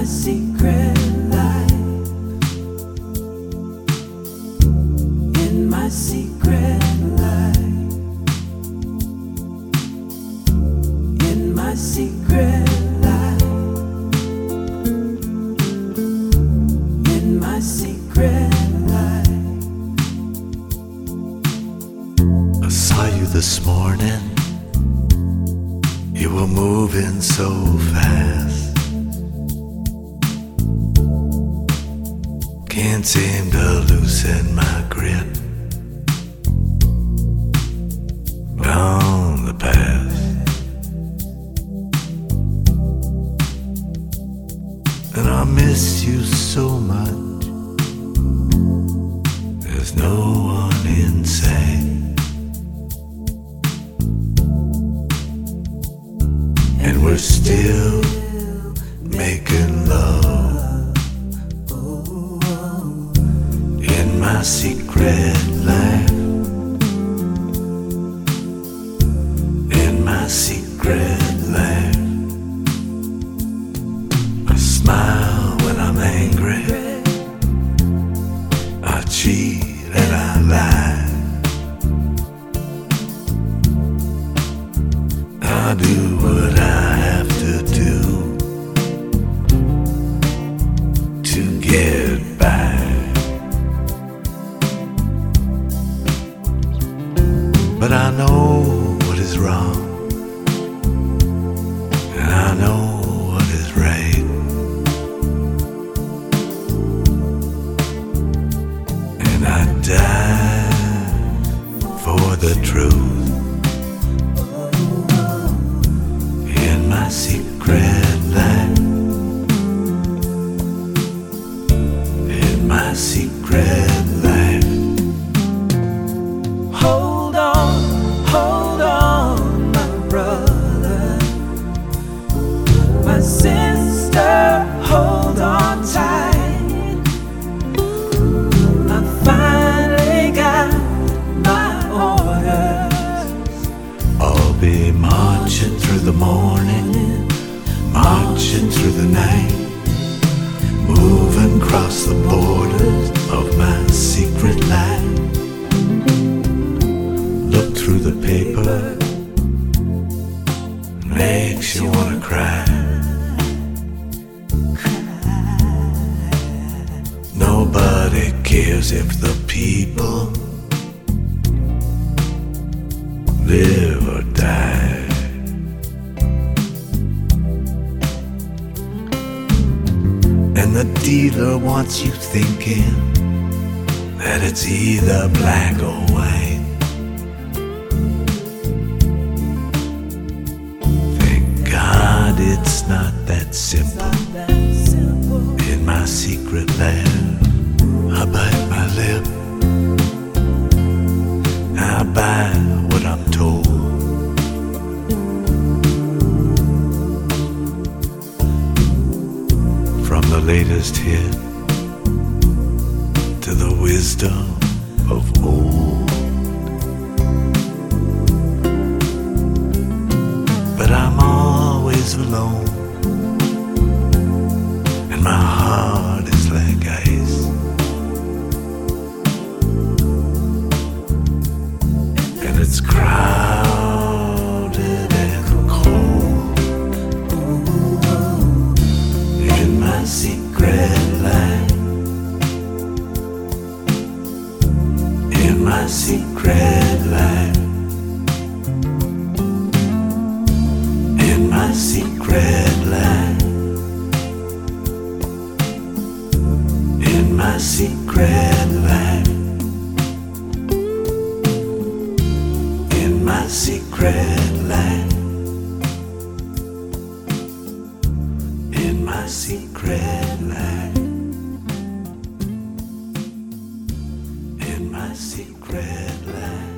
secret life, in my secret life, in my secret life, in my secret life. I saw you this morning. You were moving so fast. Can't seem to loosen my grip on the past. And I miss you so much. There's no one in sight. And we're still making love in my secret life, in my secret life. I smile when I'm angry, I cheat and I lie, I do what I have to do to get by. But I know what is wrong, and I know what is right, and I die for the truth. In my secret life, in my secret life. Hold on, my brother, my sister, hold on tight. I finally got my orders. I'll be marching through the morning, marching through the night, moving across the borders of my secret life. Look through the paper, makes you wanna cry. Nobody cares if the people live or die. And the dealer wants you thinking that it's either black or white. Thank God it's not that simple. In my secret life, I bite my lip, I buy what I'm told. From the latest hit to the wisdom of old. But I'm always alone, and my heart is like ice. And it's crowded and cold in my secret life, in my secret life, in my secret life, in my secret life, in my secret life, in my secret life, in my secret life.